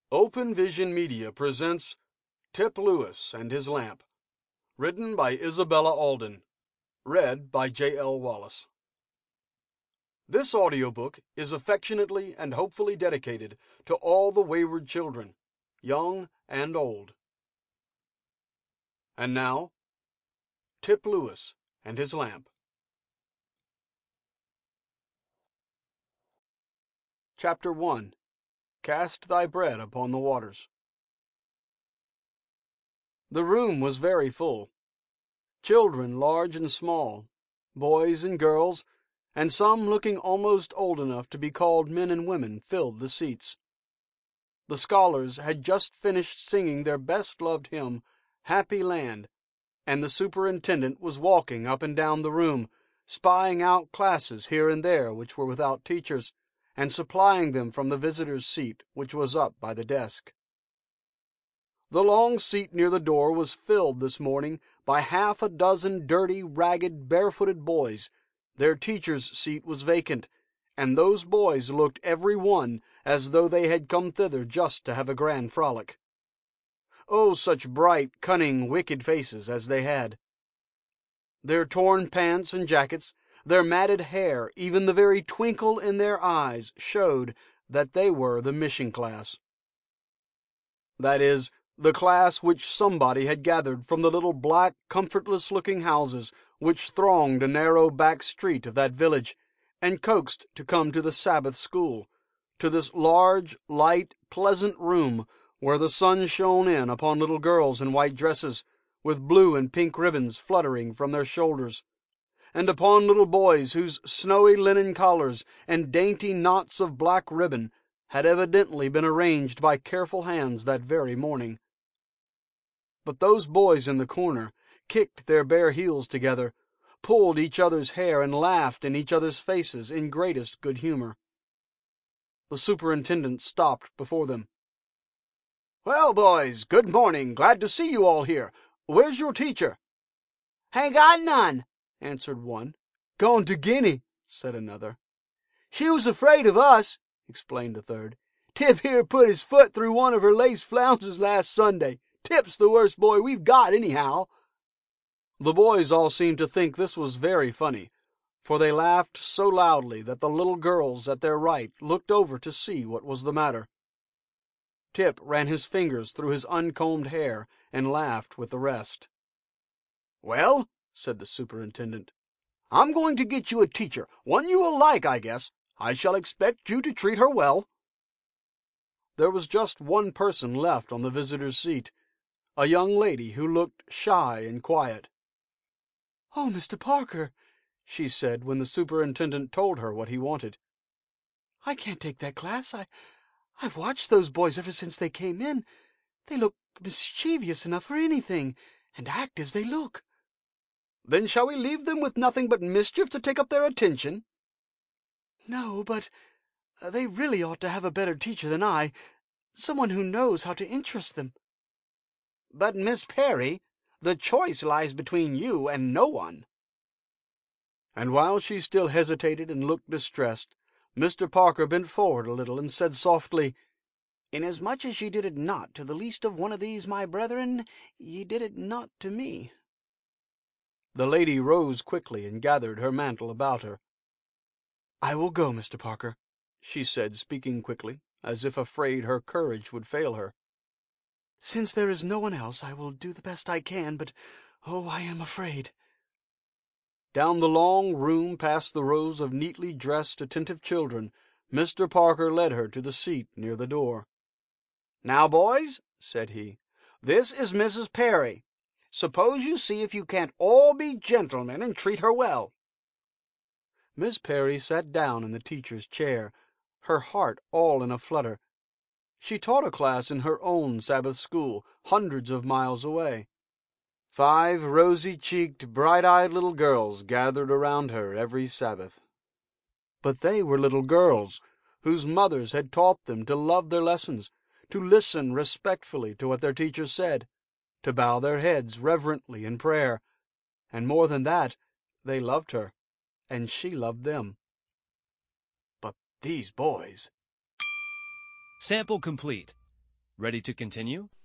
Open Vision Media presents Tip Lewis and His Lamp, written by Isabella Alden, read by J.L. Wallace. This audiobook is affectionately and hopefully dedicated to all the wayward children, young and old. And now, Tip Lewis and His Lamp. Chapter 1. Cast Thy Bread Upon the Waters. The room was very full. Children large and small, boys and girls, and some looking almost old enough to be called men and women, filled the seats. The scholars had just finished singing their best-loved hymn, Happy Land, and the superintendent was walking up and down the room, spying out classes here and there which were without teachers, and supplying them from the visitor's seat, which was up by the desk. The long seat near the door was filled this morning by half a dozen dirty, ragged, barefooted boys. Their teacher's seat was vacant, and those boys looked every one as though they had come thither just to have a grand frolic. Oh, such bright, cunning, wicked faces as they had! Their torn pants and jackets, their matted hair, even the very twinkle in their eyes, showed that they were the mission class. That is, the class which somebody had gathered from the little black, comfortless-looking houses which thronged a narrow back street of that village, and coaxed to come to the Sabbath school, to this large, light, pleasant room where the sun shone in upon little girls in white dresses, with blue and pink ribbons fluttering from their shoulders, and upon little boys whose snowy linen collars and dainty knots of black ribbon had evidently been arranged by careful hands that very morning. But those boys in the corner kicked their bare heels together, pulled each other's hair, and laughed in each other's faces in greatest good humor. The superintendent stopped before them. "Well, boys, good morning. Glad to see you all here. Where's your teacher?" "Ain't got none," answered one. "Gone to Guinea," said another. "She was afraid of us," explained a third. "Tip here put his foot through one of her lace flounces last Sunday. Tip's the worst boy we've got, anyhow." The boys all seemed to think this was very funny, for they laughed so loudly that the little girls at their right looked over to see what was the matter. Tip ran his fingers through his uncombed hair and laughed with the rest. "Well," said the superintendent, "I'm going to get you a teacher, one you will like, I guess. I shall expect you to treat her well." There was just one person left on the visitor's seat, a young lady who looked shy and quiet. "Oh, Mr. Parker," she said when the superintendent told her what he wanted. "I can't take that class. I've watched those boys ever since they came in. They look mischievous enough for anything, and act as they look." "Then shall we leave them with nothing but mischief to take up their attention?" "No, but they really ought to have a better teacher than I, someone who knows how to interest them." "But, Miss Perry, the choice lies between you and no one." And while she still hesitated and looked distressed, Mr. Parker bent forward a little and said softly, "Inasmuch as ye did it not to the least of one of these my brethren, ye did it not to me." The lady rose quickly and gathered her mantle about her. "I will go, Mr. Parker," she said, speaking quickly, as if afraid her courage would fail her. "Since there is no one else, I will do the best I can, but, oh, I am afraid." Down the long room, past the rows of neatly dressed, attentive children, Mr. Parker led her to the seat near the door. "Now, boys," said he, "this is Mrs. Perry. Suppose you see if you can't all be gentlemen and treat her well." Miss Perry sat down in the teacher's chair, her heart all in a flutter. She taught a class in her own Sabbath school, hundreds of miles away. 5 rosy-cheeked, bright-eyed little girls gathered around her every Sabbath. But they were little girls whose mothers had taught them to love their lessons, to listen respectfully to what their teacher said, to bow their heads reverently in prayer, and more than that, they loved her, and she loved them. But these boys... Sample complete. Ready to continue?